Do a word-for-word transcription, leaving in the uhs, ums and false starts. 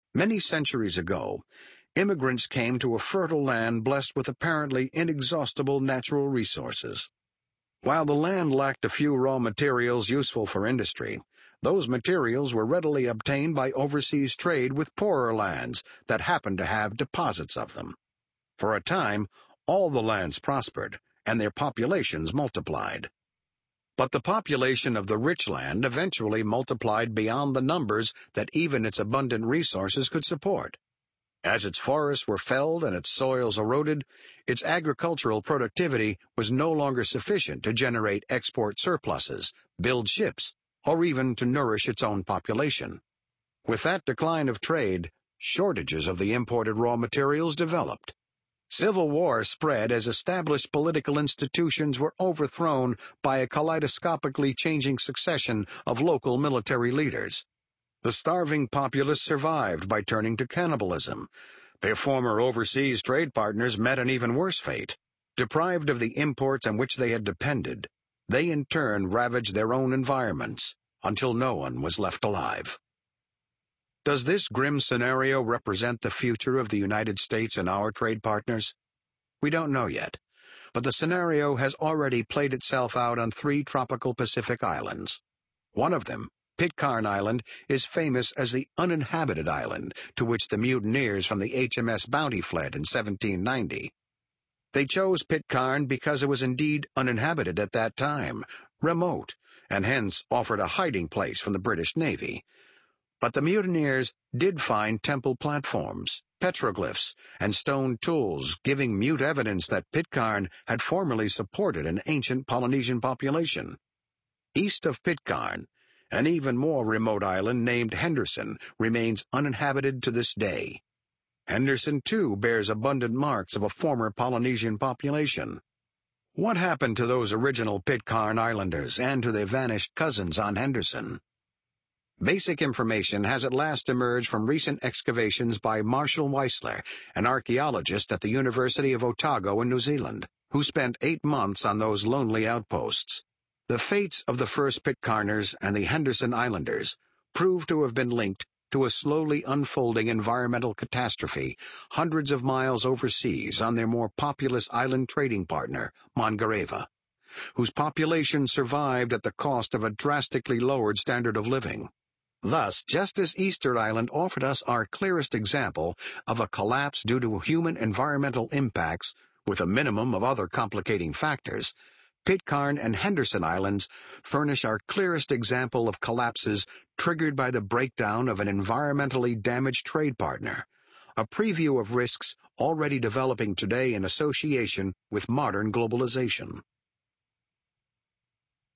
Many centuries ago, immigrants came to a fertile land blessed with apparently inexhaustible natural resources. While the land lacked a few raw materials useful for industry, those materials were readily obtained by overseas trade with poorer lands that happened to have deposits of them. For a time, all the lands prospered, and their populations multiplied. But the population of the rich land eventually multiplied beyond the numbers that even its abundant resources could support. As its forests were felled and its soils eroded, its agricultural productivity was no longer sufficient to generate export surpluses, build ships, or even to nourish its own population. With that decline of trade, shortages of the imported raw materials developed. Civil war spread as established political institutions were overthrown by a kaleidoscopically changing succession of local military leaders. The starving populace survived by turning to cannibalism. Their former overseas trade partners met an even worse fate. Deprived of the imports on which they had depended, they in turn ravaged their own environments until no one was left alive. Does this grim scenario represent the future of the United States and our trade partners? We don't know yet, but the scenario has already played itself out on three tropical Pacific islands. One of them, Pitcairn Island, is famous as the uninhabited island to which the mutineers from the H M S Bounty fled in seventeen ninety. They chose Pitcairn because it was indeed uninhabited at that time, remote, and hence offered a hiding place from the British Navy. But the mutineers did find temple platforms, petroglyphs, and stone tools giving mute evidence that Pitcairn had formerly supported an ancient Polynesian population. East of Pitcairn, an even more remote island named Henderson remains uninhabited to this day. Henderson, too, bears abundant marks of a former Polynesian population. What happened to those original Pitcairn Islanders and to their vanished cousins on Henderson? Basic information has at last emerged from recent excavations by Marshall Weissler, an archaeologist at the University of Otago in New Zealand, who spent eight months on those lonely outposts. The fates of the first Pitcairners and the Henderson Islanders prove to have been linked to a slowly unfolding environmental catastrophe hundreds of miles overseas on their more populous island trading partner, Mangareva, whose population survived at the cost of a drastically lowered standard of living. Thus, just as Easter Island offered us our clearest example of a collapse due to human environmental impacts with a minimum of other complicating factors, Pitcairn and Henderson Islands furnish our clearest example of collapses triggered by the breakdown of an environmentally damaged trade partner, a preview of risks already developing today in association with modern globalization.